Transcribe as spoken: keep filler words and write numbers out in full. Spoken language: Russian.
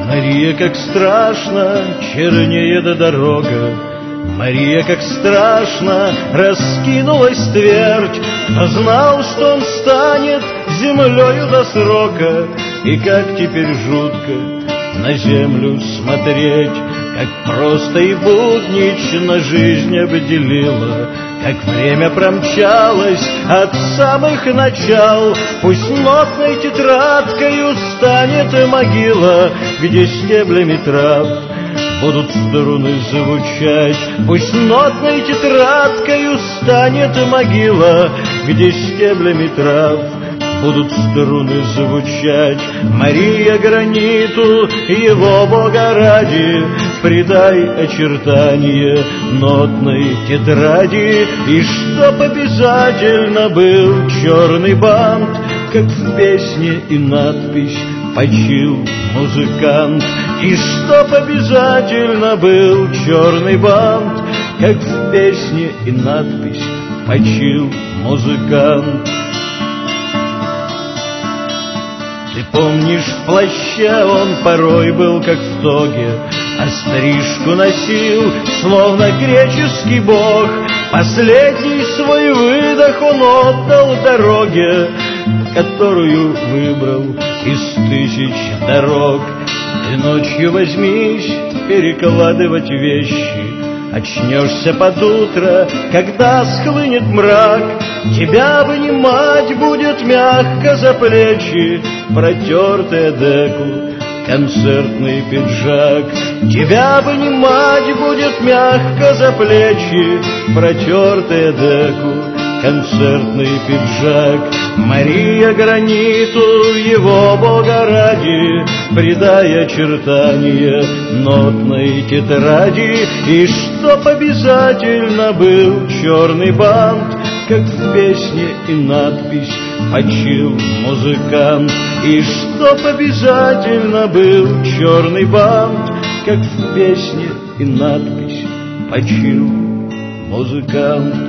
Мария, как страшно чернеет дорога, Мария, как страшно раскинулась твердь. Кто знал, что он станет землею до срока, и как теперь жутко на землю смотреть, как просто и буднично жизнь обделила, как время промчалось от самых начал. Пусть нотной тетрадкою станет могила, где стеблями трав будут струны звучать. Пусть нотной тетрадкою станет могила, где стеблями трав будут струны звучать. Мария, граниту его Бога ради придай очертания нотной тетради, и чтоб обязательно был черный бант, как в песне и надпись «Почил музыкант». И чтоб обязательно был черный бант, как в песне и надпись «Почил музыкант». Ты помнишь, в плаще он порой был как в тоге, а стрижку носил, словно греческий бог. Последний свой выдох он отдал дороге, которую выбрал из тысяч дорог. Ты ночью возьмись перекладывать вещи, очнешься под утро, когда схлынет мрак. Тебя обнимать будет мягко за плечи протертая деку, концертный пиджак. Тебя обнимать будет мягко за плечи протертая деку, концертный пиджак. Мария, граниту его Бога ради придай очертания нотной тетради, и чтоб обязательно был черный бант, как в песне и надпись «Почил музыкант». И чтоб обязательно был черный бант, как в песне и надпись «Почил музыкант».